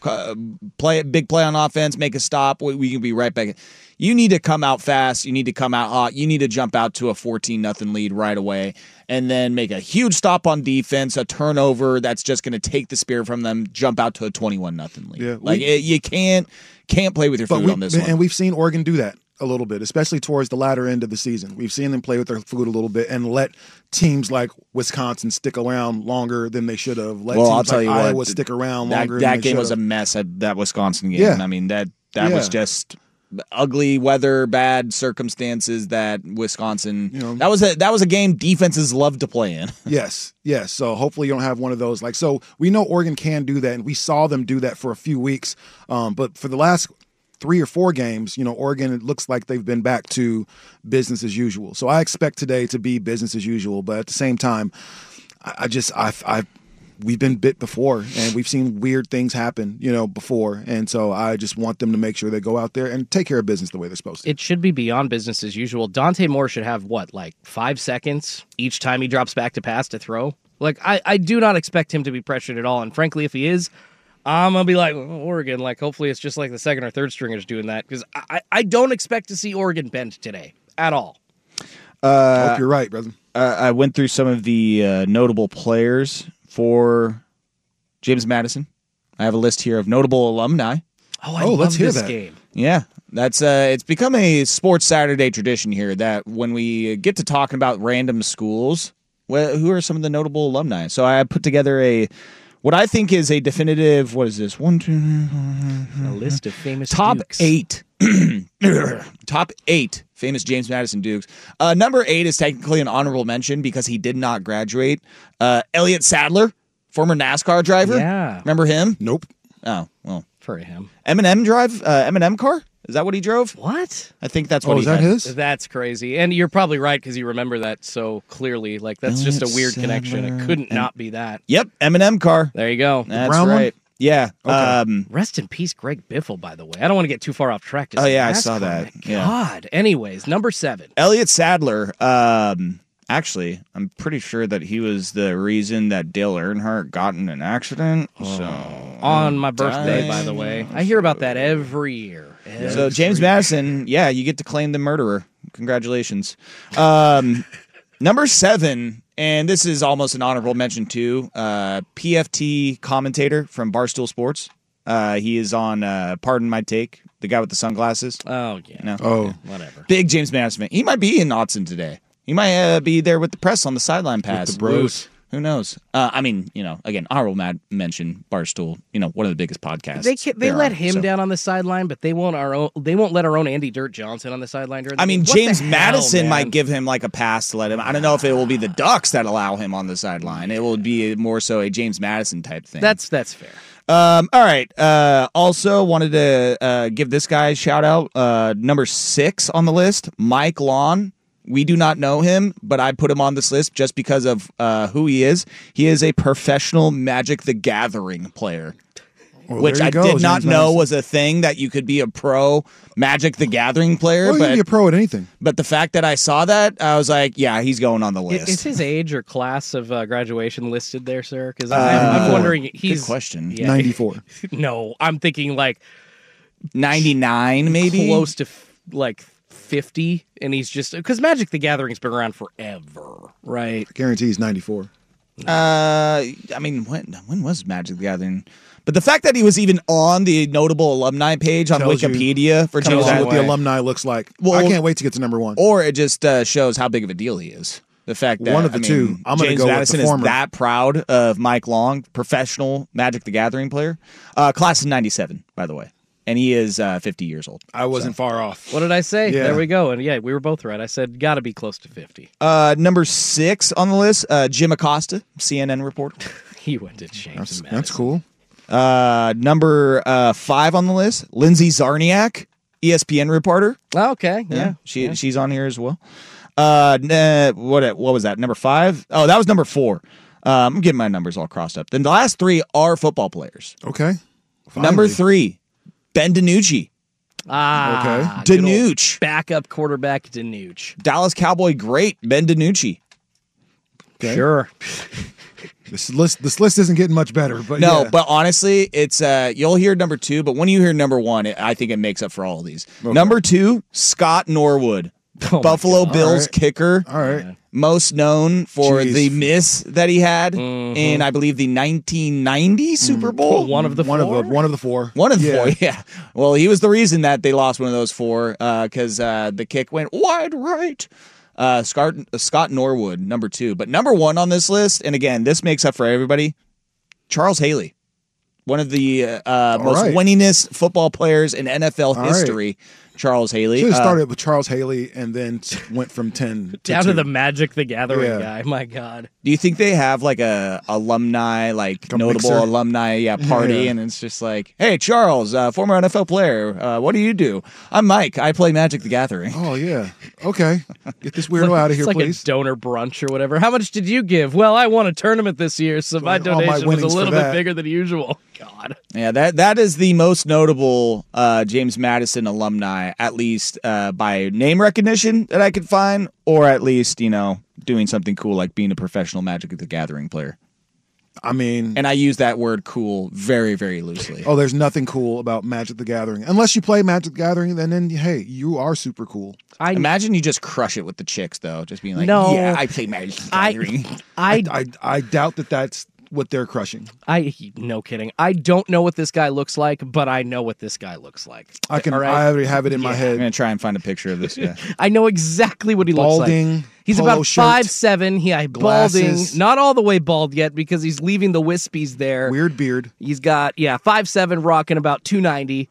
S4: big play on offense, make a stop, we can be right back. You need to come out fast, you need to come out hot, you need to jump out to a 14-0 lead right away and then make a huge stop on defense, a turnover that's just going to take the spirit from them, jump out to a 21-0 lead.
S5: Yeah,
S4: you can't play with your food on this one.
S5: And we've seen Oregon do that a little bit, especially towards the latter end of the season. We've seen them play with their food a little bit and let teams like Wisconsin stick around longer than they should have. Let teams like Iowa stick around longer than they
S4: that game was a mess, that Wisconsin game.
S5: Yeah.
S4: That was just ugly weather, bad circumstances that Wisconsin. That was a game defenses love to play in.
S5: Yes. So hopefully you don't have one of those. So we know Oregon can do that, and we saw them do that for a few weeks. But for the last 3 or 4 games, Oregon, it looks like they've been back to business as usual. So I expect today to be business as usual. But at the same time, we've been bit before, and we've seen weird things happen, before. And so I just want them to make sure they go out there and take care of business the way they're supposed to.
S6: It should be beyond business as usual. Dante Moore should have, 5 seconds each time he drops back to pass to throw? I do not expect him to be pressured at all. And frankly, if he is, I'm going to be like, Oregon, hopefully it's just like the second or third stringers doing that. Because I don't expect to see Oregon bend today at all.
S5: I hope you're right, brother.
S4: I went through some of the notable players for James Madison. I have a list here of notable alumni.
S6: I love
S5: let's hear
S6: this
S5: that.
S6: game.
S4: Yeah, that's it's become a Sports Saturday tradition here that when we get to talking about random schools, who are some of the notable alumni? So I put together what I think is a definitive, what is this?
S6: A list of famous
S4: top
S6: Dukes.
S4: 8. Top 8 famous James Madison Dukes. Number 8 is technically an honorable mention because he did not graduate. Elliott Sadler, former NASCAR driver.
S6: Yeah.
S4: Remember him?
S5: Nope.
S4: Oh, well.
S6: For him.
S4: Eminem car? Is that what he drove?
S6: What?
S4: I think that's what he
S5: is that
S4: had.
S5: his?
S6: That's crazy. And you're probably right because you remember that so clearly. That's just a weird connection. It couldn't not be that.
S4: Yep, Eminem car.
S6: There you go.
S4: That's
S5: brown one?
S4: right. Yeah.
S5: Okay.
S6: Rest in peace, Greg Biffle, by the way. I don't want to get too far off track.
S4: Oh, yeah, I saw that.
S6: My
S4: Yeah.
S6: God. Anyways, number 7.
S4: Elliott Sadler, actually, I'm pretty sure that he was the reason that Dale Earnhardt got in an accident.
S6: On my birthday, by the way. I hear about that every year.
S4: So James Madison, yeah, you get to claim the murderer. Congratulations. Number 7, and this is almost an honorable mention too, PFT commentator from Barstool Sports. He is on Pardon My Take, the guy with the sunglasses.
S6: Oh, yeah.
S4: No.
S5: Oh,
S6: Whatever.
S4: Big James Madison fan. He might be in Autzen today. He might be there with the press on the sideline pass.
S5: the bros.
S4: Who knows? Again, honorable mention, Barstool, one of the biggest podcasts.
S6: They let him
S4: so.
S6: down on the sideline, but they won't let our own Andy Dirt Johnson on the sideline during the
S4: I mean,
S6: game. What
S4: James
S6: the hell,
S4: Madison
S6: man?
S4: might give him a pass to let him. I don't know if it will be the Ducks that allow him on the sideline. It will be more so a James Madison type thing.
S6: That's fair.
S4: All right. Also wanted to give this guy a shout out. Number 6 on the list, Mike Long. We do not know him, but I put him on this list just because of who he is. He is a professional Magic the Gathering player, which
S5: there you
S4: I
S5: go,
S4: did not
S5: James
S4: know
S5: Madison.
S4: was a thing, that you could be a pro Magic the Gathering player.
S5: Well, you can be a
S4: But
S5: pro at anything.
S4: the fact that I saw that, I was like, yeah, he's going on the list.
S6: Is his age or class of graduation listed there, sir? Because I'm wondering. He's
S4: Good question.
S6: Yeah.
S5: 94.
S6: No, I'm thinking
S4: 99 maybe?
S6: close to 50, and he's just because Magic the Gathering's been around forever, right?
S5: Guarantee he's 94.
S4: When was Magic the Gathering? But the fact that he was even on the notable alumni page on
S5: Tells you-
S4: Wikipedia for
S5: Tells
S4: James
S5: you
S4: Madison,
S5: what the alumni looks like.
S4: Well,
S5: I can't wait to get to number 1.
S4: or it just shows how big of a deal he is. The fact that
S5: One of the two. I'm gonna
S4: James
S5: go with the
S4: Madison is
S5: former.
S4: that proud of Mike Long, professional Magic the Gathering player, class of '97, by the way, and he is 50 years old.
S5: I wasn't far off.
S6: What did I say?
S5: Yeah.
S6: There we go. And yeah, we were both right. I said got to be close to 50.
S4: Number 6 on the list, Jim Acosta, CNN reporter.
S6: He went to James Madison.
S5: That's cool.
S4: Number 5 on the list, Lindsay Zarniak, ESPN reporter.
S6: Oh, okay. Yeah.
S4: She's on here as well. What was that? Number 5? Oh, that was number 4. I'm getting my numbers all crossed up. Then the last 3 are football players.
S5: Okay.
S4: Number
S5: Finally.
S4: 3, Ben DiNucci.
S6: Ah,
S5: Okay.
S6: good old
S4: DiNucci.
S6: backup quarterback DiNucci.
S4: Dallas Cowboy great, Ben DiNucci.
S5: Okay.
S6: Sure.
S5: This list isn't getting much better, but
S4: No,
S5: yeah.
S4: but honestly, it's you'll hear number 2, but when you hear number 1, I think it makes up for all of these. Number 2, Scott Norwood,
S6: Oh my
S4: Buffalo
S6: God.
S4: Bills
S5: All right.
S4: kicker.
S5: All right.
S4: Most known for
S5: Jeez.
S4: the miss that he had in, I believe, the 1990 Super Bowl.
S6: One of the
S5: One
S6: four?
S5: of the 4.
S4: One of the
S5: Yeah.
S4: 4, yeah. Well, he was the reason that they lost one of those 4 because the kick went wide right. Scott Norwood, number 2. But number 1 on this list, and again, this makes up for everybody, Charles Haley. one of the most
S5: right.
S4: winningest football players in NFL
S5: All
S4: history, Charles Haley.
S5: Should have started with Charles Haley and then went from 10 to
S6: Down
S5: 2.
S6: to the Magic the Gathering
S5: Yeah.
S6: guy. My God.
S4: Do you think they have like a alumni, like
S5: A
S4: notable
S5: mixer?
S4: alumni party,
S5: Yeah.
S4: and it's just like, hey, Charles, former NFL player, what do you do? I'm Mike. I play Magic the Gathering.
S5: Oh, yeah. Okay. Get this weirdo out of here,
S6: It's like
S5: please.
S6: a donor brunch or whatever. How much did you give? Well, I won a tournament this year, so my
S5: Like, all my
S6: donation was a
S5: winnings for
S6: little bit
S5: that.
S6: bigger than usual. God.
S4: Yeah, that is the most notable James Madison alumni, at least by name recognition that I could find, or at least, doing something cool like being a professional Magic the Gathering player.
S5: I mean,
S4: And I use that word cool very, very loosely.
S5: oh, there's nothing cool about Magic the Gathering. Unless you play Magic the Gathering, then hey, you are super cool.
S4: Imagine you just crush it with the chicks, though, just being like,
S6: No.
S4: yeah, I play Magic the Gathering.
S5: I doubt that that's what they're crushing.
S6: No kidding. I don't know what this guy looks like, but I know what this guy looks like.
S5: I
S6: All right?
S5: I already have it in my
S4: I'm
S5: head.
S4: going to try and find a picture of this guy.
S6: I know exactly what he looks
S5: Balding,
S6: like. He's
S5: polo
S6: about
S5: shirt,
S6: 5'7". He balding,
S5: glasses.
S6: not all the way bald yet because he's leaving the wispies there.
S5: Weird beard.
S6: He's got 5'7", rocking about 290.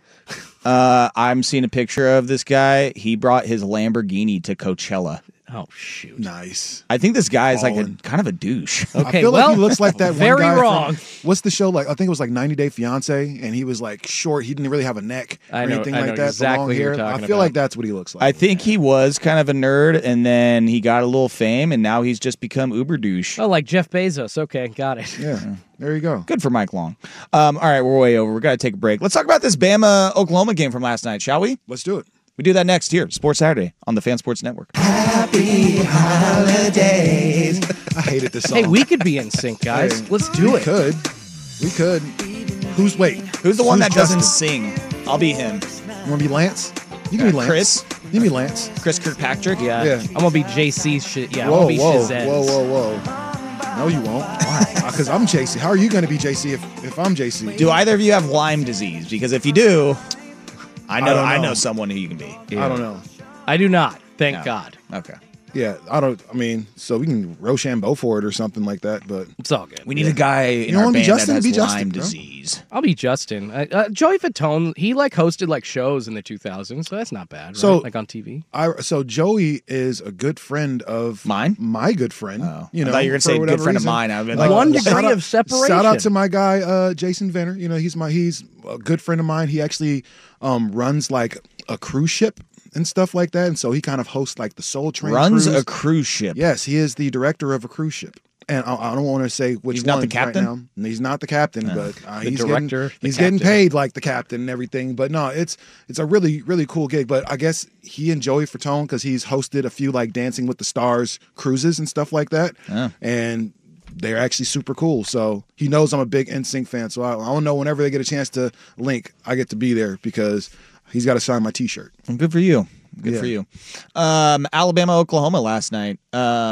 S4: I'm seeing a picture of this guy. He brought his Lamborghini to Coachella.
S6: Oh shoot!
S5: Nice.
S4: I think this guy is like
S5: Ballin'.
S4: kind of a douche.
S5: I
S6: Okay,
S5: feel
S6: well,
S5: like he looks like that one
S6: very
S5: guy
S6: wrong.
S5: What's the show like? I think it was like 90 Day Fiance, and he was like short. He didn't really have a neck or
S6: I know
S5: anything like that.
S6: exactly
S5: the long
S6: who you're
S5: hair.
S6: talking
S5: I feel
S6: about.
S5: like that's what he looks like.
S4: I think he was kind of a nerd, and then he got a little fame, and now he's just become uber douche.
S6: Oh, like Jeff Bezos. Okay, got it.
S5: Yeah. There you go.
S4: Good for Mike Long. All right, we're way over. We're going to take a break. Let's talk about this Bama-Oklahoma game from last night, shall we?
S5: Let's do it.
S4: We do that next here, Sports Saturday on the Fan Sports Network.
S5: Happy holidays. I hated this song.
S6: Hey, we could be in sync, guys.
S5: Hey,
S6: Let's do it.
S5: We could. Who's
S4: Who's the one that doesn't
S5: Justin?
S4: sing? I'll be him.
S5: You want to be Lance? You can be Lance.
S4: Chris?
S5: You can be Lance.
S4: Chris Kirkpatrick?
S6: Yeah.
S5: Yeah.
S6: I'm gonna be JC's shit. Yeah, I'm
S5: Whoa,
S6: gonna be
S5: whoa,
S6: Shazam.
S5: whoa. No, you won't. Why? Because I'm JC. How are you going to be JC if I'm JC?
S4: Do either of you have Lyme disease? Because if you do, I
S5: don't
S4: know
S5: know.
S4: someone who you can be.
S5: I don't know.
S6: I do not. Thank
S4: No.
S6: God.
S4: Okay.
S5: Yeah, so we can Rochambeau for it or something like that, but
S6: It's all good.
S4: We need a guy in
S5: don't
S4: our
S5: wanna be
S4: band
S5: Justin?
S4: that has
S5: Be Justin,
S4: Lyme
S5: bro.
S4: disease.
S6: I'll be Justin. Joey Fatone, he hosted shows in the 2000s, so that's not bad.
S5: So-
S6: right? Like on TV.
S5: so Joey is a good friend of
S4: Mine?
S5: my good friend.
S4: Oh.
S5: You know,
S4: I thought you were going to
S5: for
S4: say good
S5: whatever
S4: friend of
S5: reason.
S4: mine. I've been
S6: Like, one
S4: like,
S6: degree of separation.
S5: Shout out to my guy Jason Venner. You know, he's a good friend of mine. He actually runs like a cruise ship and stuff like that, and so he kind of hosts like the Soul Train
S4: runs
S5: cruise.
S4: a cruise ship.
S5: Yes, he is the director of a cruise ship. And I don't want to say which
S4: He's not the
S5: ones
S4: captain?
S5: right now. He's not the captain, but
S6: The
S5: he's
S6: director,
S5: Getting,
S6: the
S5: he's getting
S6: captain.
S5: paid like the captain and everything. But no, it's a really really cool gig. But I guess he and Joey Fatone, because he's hosted a few like Dancing with the Stars cruises and stuff like that, and they're actually super cool. So he knows I'm a big NSYNC fan. So I don't know, whenever they get a chance to link, I get to be there because he's got to sign my T-shirt.
S4: Good for you. Good
S5: Yeah.
S4: for you. Alabama, Oklahoma last night.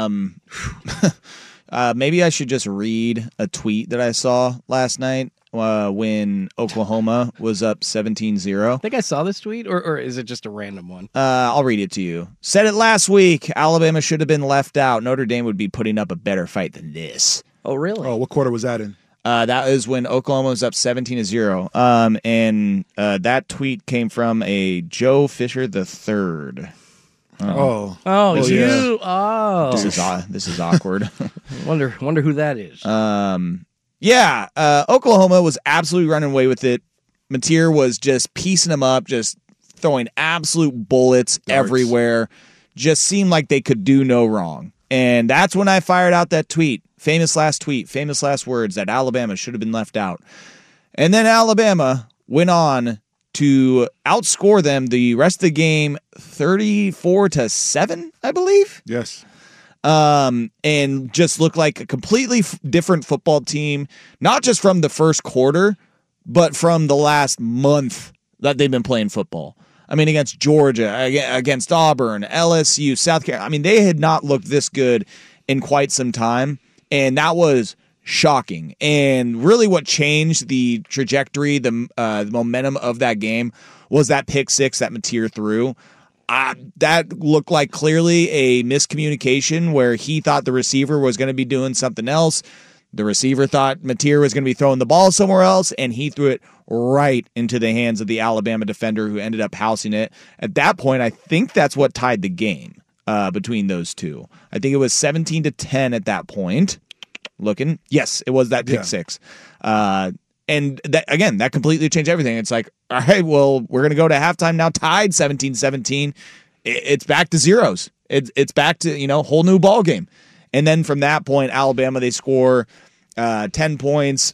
S4: Maybe I should just read a tweet that I saw last night when Oklahoma was up 17-0.
S6: I think I saw this tweet, or is it just a random one?
S4: I'll read it to you. Said it last week. Alabama should have been left out. Notre Dame would be putting up a better fight than this.
S6: Oh, really?
S5: Oh, what quarter was that in?
S4: That is when Oklahoma was up 17-0. And that tweet came from a Joe Fisher III.
S5: Oh,
S6: Oh,
S5: well,
S6: you.
S5: yeah.
S6: Oh,
S4: This is awkward.
S6: wonder who that is.
S4: Oklahoma was absolutely running away with it. Mateer was just piecing them up, just throwing absolute bullets everywhere. Just seemed like they could do no wrong. And that's when I fired out that tweet. Famous last words, that Alabama should have been left out. And then Alabama went on to outscore them the rest of the game 34-7, I believe.
S5: yes.
S4: And just looked like a completely different football team, not just from the first quarter, but from the last month that they've been playing football. I mean, against Georgia, against Auburn, LSU, South Carolina. I mean, they had not looked this good in quite some time, and that was shocking. And really what changed the trajectory, the momentum of that game was that pick six that Mateer threw. That looked like clearly a miscommunication where he thought the receiver was going to be doing something else. The receiver thought Mateer was going to be throwing the ball somewhere else, and he threw it right into the hands of the Alabama defender, who ended up housing it. At that point, I think that's what tied the game between those two. I think it was 17-10 at that point. Yes, it was that pick six. And that, again, that completely changed everything. It's like, all right, well, we're going to go to halftime now, tied 17-17. It's back to zeros. It's back to, whole new ball game. And then from that point, Alabama, they score 10 points.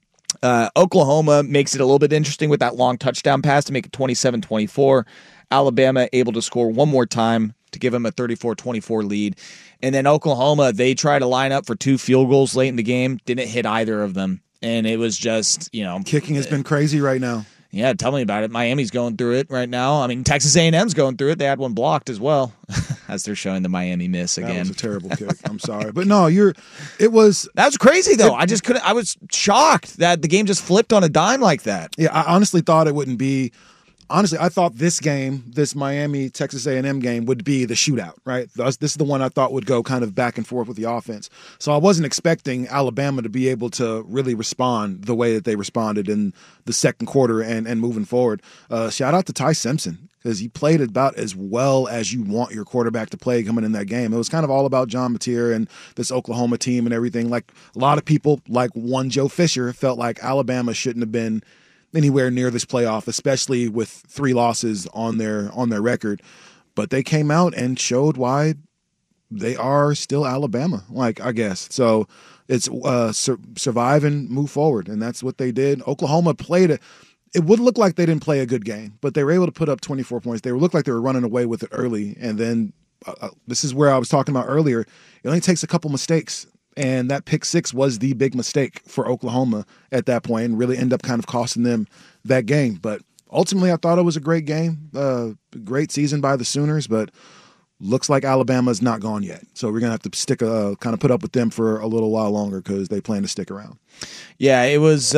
S4: Oklahoma makes it a little bit interesting with that long touchdown pass to make it 27-24. Alabama able to score one more time to give them a 34-24 lead. And then Oklahoma, they try to line up for 2 field goals late in the game. Didn't hit either of them. And it was just,
S5: Kicking has been crazy right now.
S4: Yeah, tell me about it. Miami's going through it right now. I mean, Texas A&M's going through it. They had one blocked as well, as they're showing the Miami miss again.
S5: That was a terrible kick. I'm sorry. But no, that was
S4: crazy, though. I was shocked that the game just flipped on a dime like that.
S5: Yeah, I honestly thought it wouldn't be. Honestly, I thought this Miami-Texas A&M game would be the shootout, right? This is the one I thought would go kind of back and forth with the offense. So I wasn't expecting Alabama to be able to really respond the way that they responded in the second quarter and moving forward. Shout out to Ty Simpson, because he played about as well as you want your quarterback to play coming in that game. It was kind of all about John Mateer and this Oklahoma team and everything. Like, a lot of people, like one Joe Fisher, felt like Alabama shouldn't have been anywhere near this playoff, especially with 3 losses on their record. But they came out and showed why they are still Alabama, I guess. So it's survive and move forward, and that's what they did. Oklahoma played it. It would look like they didn't play a good game, but they were able to put up 24 points. They looked like they were running away with it early, and then this is where I was talking about earlier. It only takes a couple mistakes. And that pick six was the big mistake for Oklahoma at that point and really ended up kind of costing them that game. But ultimately, I thought it was a great game, great season by the Sooners, but looks like Alabama's not gone yet. So we're going to have to kind of put up with them for a little while longer because they plan to stick around.
S4: Yeah, it was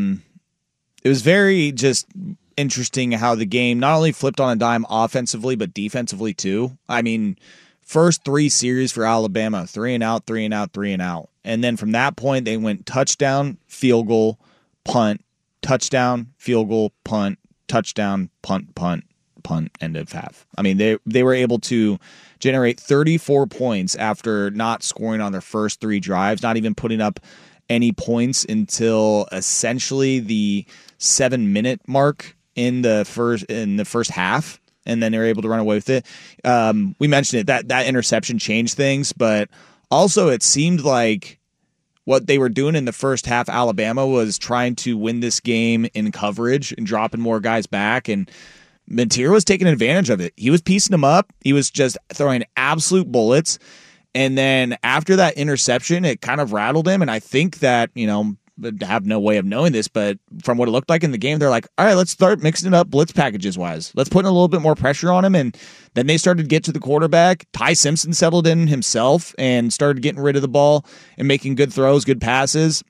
S4: very just interesting how the game not only flipped on a dime offensively, but defensively too. I mean, first 3 series for Alabama, 3 and out, 3 and out, 3 and out. And then from that point, they went touchdown, field goal, punt, touchdown, field goal, punt, touchdown, punt, end of half. I mean, they were able to generate 34 points after not scoring on their first 3 drives, not even putting up any points until essentially the 7-minute mark in the first half. And then they were able to run away with it. We mentioned it, that interception changed things, but also it seemed like what they were doing in the first half, Alabama was trying to win this game in coverage and dropping more guys back, and Mateer was taking advantage of it. He was piecing them up. He was just throwing absolute bullets. And then after that interception, it kind of rattled him, and I think that, I have no way of knowing this, but from what it looked like in the game, they're like, all right, let's start mixing it up blitz packages wise. Let's put in a little bit more pressure on him. And then they started to get to the quarterback. Ty Simpson settled in himself and started getting rid of the ball and making good throws, good passes.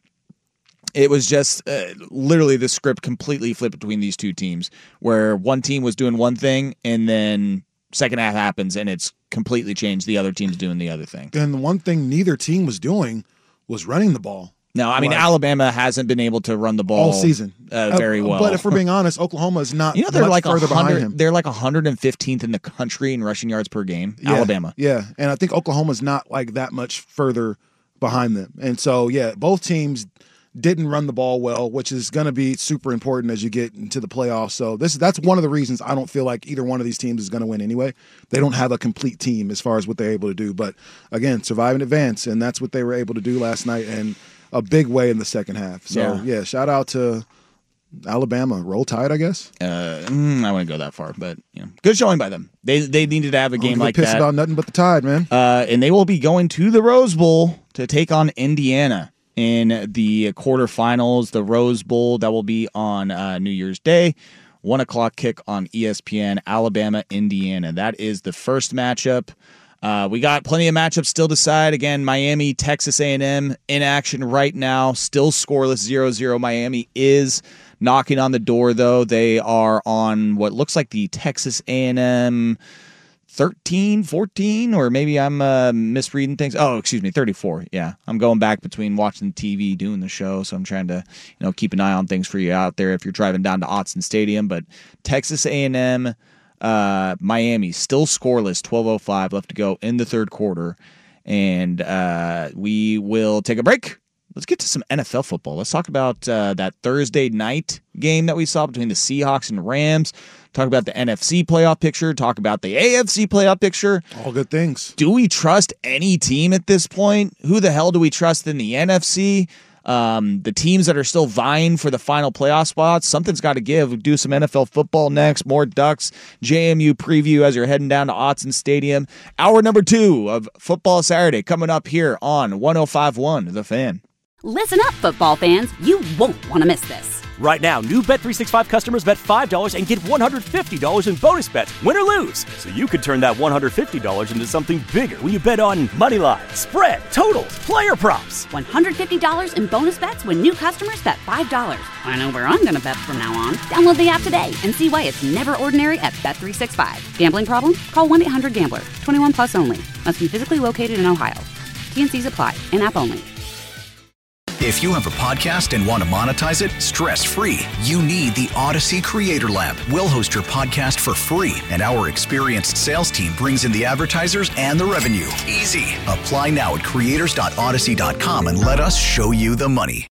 S4: It was just literally the script completely flipped between these two teams, where one team was doing one thing and then second half happens and it's completely changed. The other team's doing the other thing.
S5: And the one thing neither team was doing was running the ball.
S4: No, I mean, Alabama hasn't been able to run the ball
S5: all season
S4: very well.
S5: But if we're being honest, Oklahoma is not
S4: they're
S5: much
S4: like
S5: further behind him.
S4: They're like 115th in the country in rushing yards per game, Alabama.
S5: Yeah, and I think Oklahoma's not like that much further behind them. And so, yeah, both teams didn't run the ball well, which is going to be super important as you get into the playoffs. So that's one of the reasons I don't feel like either one of these teams is going to win anyway. They don't have a complete team as far as what they're able to do. But, again, survive and advance, and that's what they were able to do last night. And a big way in the second half. So, yeah, shout out to Alabama. Roll Tide, I guess.
S4: I wouldn't go that far, but good showing by them. They needed to have a game like that.
S5: Pissed about nothing but the Tide, man.
S4: And they will be going to the Rose Bowl to take on Indiana in the quarterfinals. The Rose Bowl, that will be on New Year's Day. 1:00 kick on ESPN. Alabama, Indiana. That is the first matchup. We got plenty of matchups still to decide. Again, Miami, Texas A&M in action right now. Still scoreless 0-0. Miami is knocking on the door, though. They are on what looks like the Texas A&M 13, 14, or maybe I'm misreading things. Oh, excuse me, 34. Yeah, I'm going back between watching TV, doing the show, so I'm trying to, keep an eye on things for you out there if you're driving down to Autzen Stadium. But Texas A&M, Miami still scoreless, 12:05 left to go in the third quarter, and we will take a break. Let's get to some NFL football. Let's talk about that Thursday night game that we saw between the Seahawks and the Rams. Talk about the NFC playoff picture. Talk about the AFC playoff picture.
S5: All good things.
S4: Do we trust any team at this point? Who the hell do we trust in the NFC? The teams that are still vying for the final playoff spots, something's got to give. We'll do some NFL football next, more Ducks, JMU preview as you're heading down to Autzen Stadium. Hour number 2 of Football Saturday coming up here on 105.1 The Fan.
S1: Listen up, football fans. You won't want to miss this.
S2: Right now, new Bet365 customers bet $5 and get $150 in bonus bets, win or lose. So you could turn that $150 into something bigger when you bet on money line, spread, totals, player props.
S1: $150 in bonus bets when new customers bet $5. I know where I'm going to bet from now on. Download the app today and see why it's never ordinary at Bet365. Gambling problem? Call 1-800-GAMBLER. 21 plus only. Must be physically located in Ohio. T&Cs apply. In-app only.
S3: If you have a podcast and want to monetize it stress-free, you need the Odyssey Creator Lab. We'll host your podcast for free, and our experienced sales team brings in the advertisers and the revenue. Easy. Apply now at creators.odyssey.com and let us show you the money.